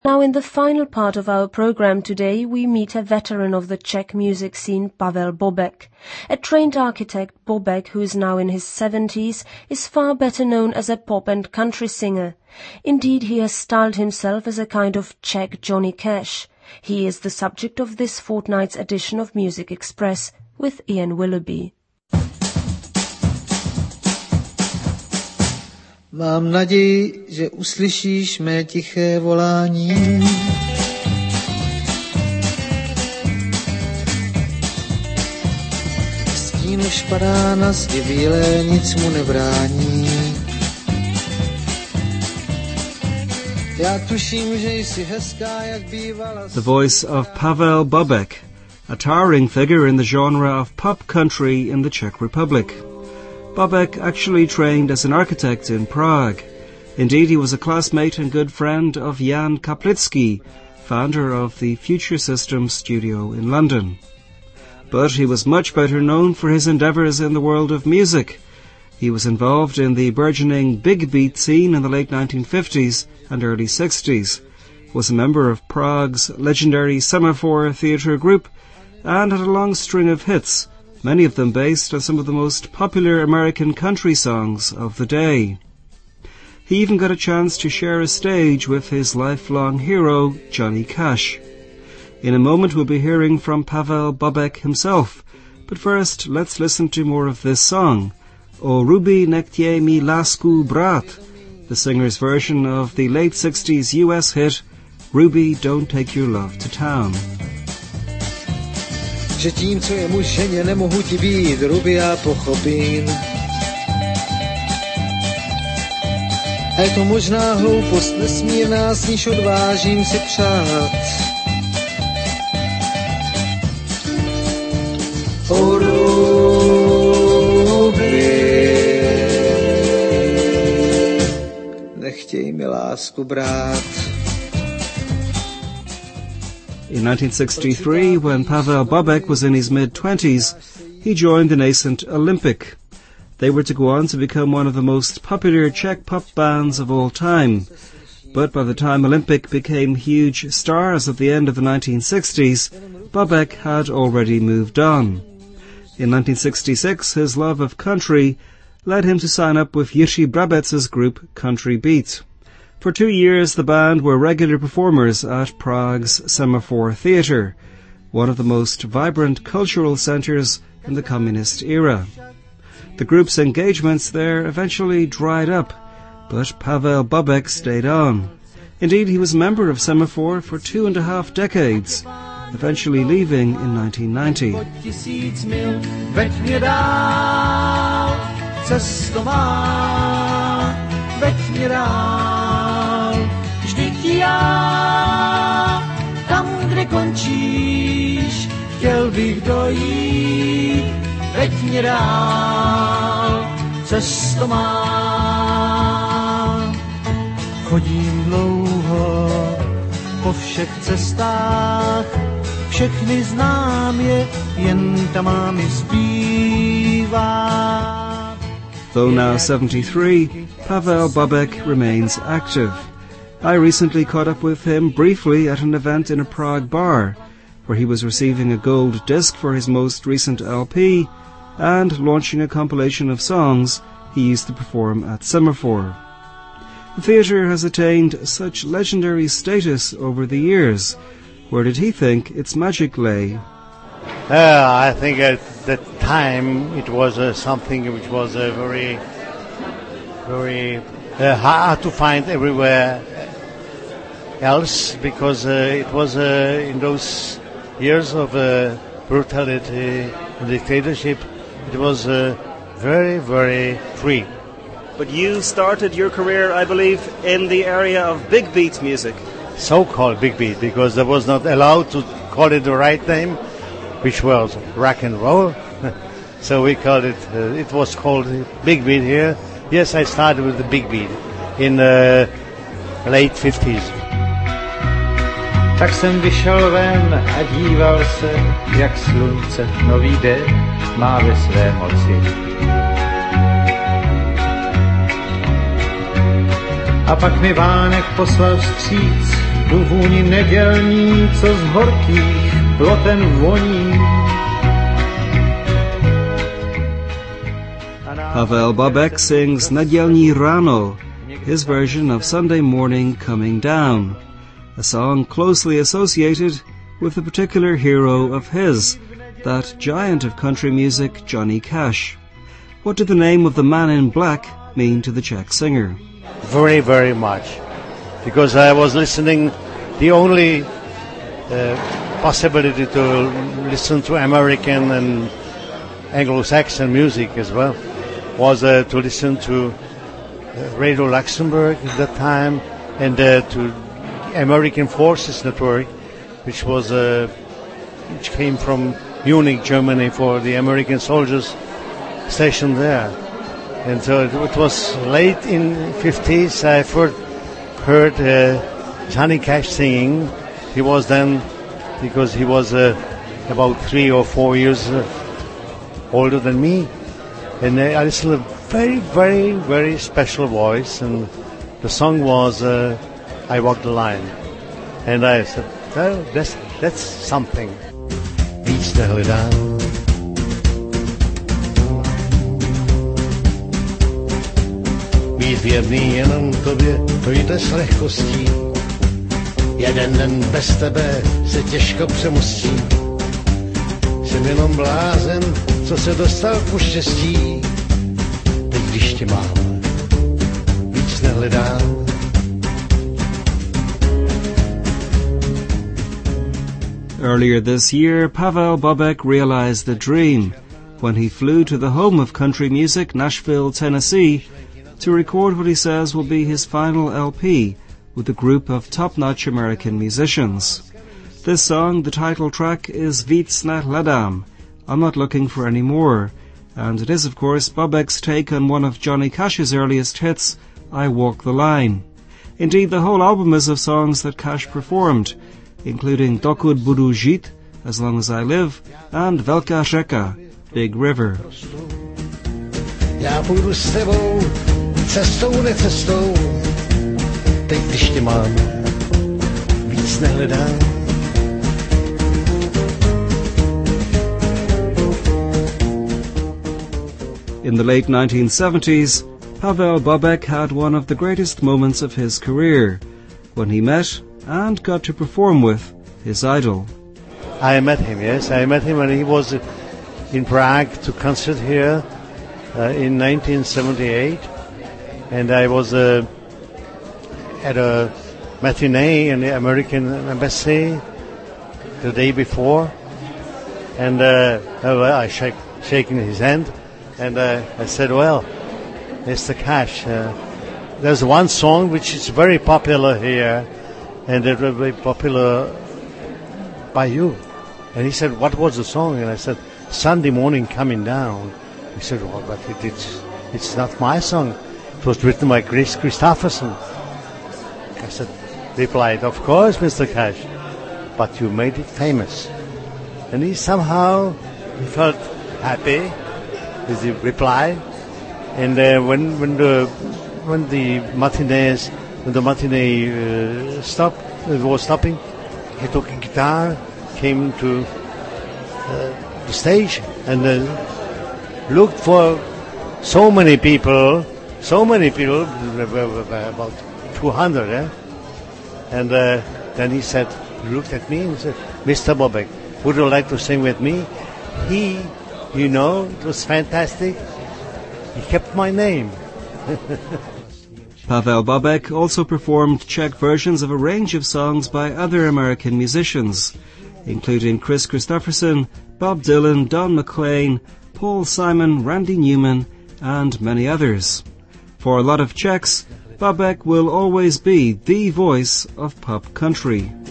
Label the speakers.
Speaker 1: Now in the final part of our program today, we meet a veteran of the Czech music scene, Pavel Bobek. A trained architect, Bobek, who is now in his 70s, is far better known as a pop and country singer. Indeed, he has styled himself as a kind of Czech Johnny Cash. He is the subject of this fortnight's edition of Music Express with Ian Willoughby.
Speaker 2: Mám naději, že uslyšíš mé tiché volání. Stín už padá na zdi bílé, nic mu nebrání. Já tuším, že jsi hezká, jak bývala.
Speaker 3: The voice of Pavel Bobek, a towering figure in the genre of pop country in the Czech Republic. Bobek actually trained as an architect in Prague. Indeed, he was a classmate and good friend of Jan Kaplický, founder of the Future Systems studio in London. But he was much better known for his endeavours in the world of music. He was involved in the burgeoning big beat scene in the late 1950s and early 60s, was a member of Prague's legendary Semaphore theatre group, and had a long string of hits, many of them based on some of the most popular American country songs of the day. He even got a chance to share a stage with his lifelong hero, Johnny Cash. In a moment we'll be hearing from Pavel Bobek himself, but first let's listen to more of this song, O Ruby Nechtěj mi lásku brát, the singer's version of the late 60s US hit, Ruby, Don't Take Your Love to Town.
Speaker 2: Že tím, co je muž ženě, nemohu ti být, Ruby, já pochopím. A je to možná hloupost nesmírná, s níž odvážím si přát. O Ruby, nechtěj mi lásku brát.
Speaker 3: In 1963, when Pavel Bobek was in his mid-20s, he joined the nascent Olympic. They were to go on to become one of the most popular Czech pop bands of all time. But by the time Olympic became huge stars at the end of the 1960s, Bobek had already moved on. In 1966, his love of country led him to sign up with Jiří Brabec's group Country Beat. For 2 years, the band were regular performers at Prague's Semaphore Theatre, one of the most vibrant cultural centres in the communist era. The group's engagements there eventually dried up, but Pavel Bobek stayed on. Indeed, he was a member of Semaphore for 2.5 decades, eventually leaving in 1990.
Speaker 4: Vždyť já, tam, kde končíš, chtěl bych dojít, veď mě dál, cesto má. Chodím dlouho po všech cestách, všechny znám je, jen ta má mi zbývá.
Speaker 3: Though now 73, Pavel Bobek remains active. I recently caught up with him briefly at an event in a Prague bar, where he was receiving a gold disc for his most recent LP and launching a compilation of songs he used to perform at Semaphore. The theatre has attained such legendary status over the years. Where did he think its magic lay?
Speaker 5: I think at that time it was something which was very, very hard to find everywhere else, because it was in those years of brutality and dictatorship, it was very, very free.
Speaker 3: But you started your career, I believe, in the area of big beat music.
Speaker 5: So-called big beat, because I was not allowed to call it the right name, which was rock and roll. So we called it, it was called big beat here. Yes, I started with the big beat in the late 50s.
Speaker 6: Tak jsem vyšel ven a díval se, jak slunce nový den má ve své moci. A pak mi vánek poslal vstříc
Speaker 4: tu vůni nedělní, co z horkých ploten voní.
Speaker 3: Pavel Bobek sings Nedělní ráno, his version of Sunday Morning Coming Down, a song closely associated with the particular hero of his, that giant of country music, Johnny Cash. What did the name of the Man in Black mean to the Czech singer?
Speaker 5: Very, very much. Because I was listening, the only possibility to listen to American and Anglo-Saxon music as well was to listen to Radio Luxembourg at that time, and to American Forces Network, which came from Munich, Germany, for the American soldiers stationed there. And so it was late in the 50s. I heard Johnny Cash singing. He was then, because he was about 3 or 4 years older than me, and I listened to a very, very, very special voice, and the song was I Walk the Line. And I said, well, that's something.
Speaker 2: Víc nehledám. Být věrný jenom tobě, to jde s lehkostí. Jeden den bez tebe se těžko přemostí. Jsem jenom blázen, co se dostal po štěstí. Teď když tě mám, víc nehledám.
Speaker 3: Earlier this year, Pavel Bobek realized the dream when he flew to the home of country music, Nashville, Tennessee, to record what he says will be his final LP with a group of top-notch American musicians. This song, the title track, is Víc nehledám, I'm Not Looking for Any More, and it is, of course, Bobek's take on one of Johnny Cash's earliest hits, I Walk the Line. Indeed, the whole album is of songs that Cash performed, including Dokud budu žít, As Long as I Live, and Velká řeka, Big River.
Speaker 2: Já půjdu s tebou, cestou necestou, teď když tě mám, víc nehledám.
Speaker 3: In the late 1970s, Pavel Bobek had one of the greatest moments of his career, when he met and got to perform with his idol.
Speaker 5: I met him, yes. I met him when he was in Prague to concert here in 1978. And I was at a matinee in the American Embassy the day before. And I shaking his hand. And I said, well, Mr. Cash, there's one song which is very popular here, and it will be popular by you. And he said, what was the song? And I said, Sunday Morning Coming Down. He said, well, but it's not my song. It was written by Chris Christopherson. I replied, of course, Mr. Cash, but you made it famous. And he felt happy with the reply. And when the matinee was stopping, he took a guitar, came to the stage, and looked for so many people, about 200, and then he looked at me and said, Mr. Bobek, would you like to sing with me? It was fantastic. He kept my name.
Speaker 3: Pavel Bobek also performed Czech versions of a range of songs by other American musicians, including Chris Christopherson, Bob Dylan, Don McLean, Paul Simon, Randy Newman, and many others. For a lot of Czechs, Bobek will always be the voice of pop country.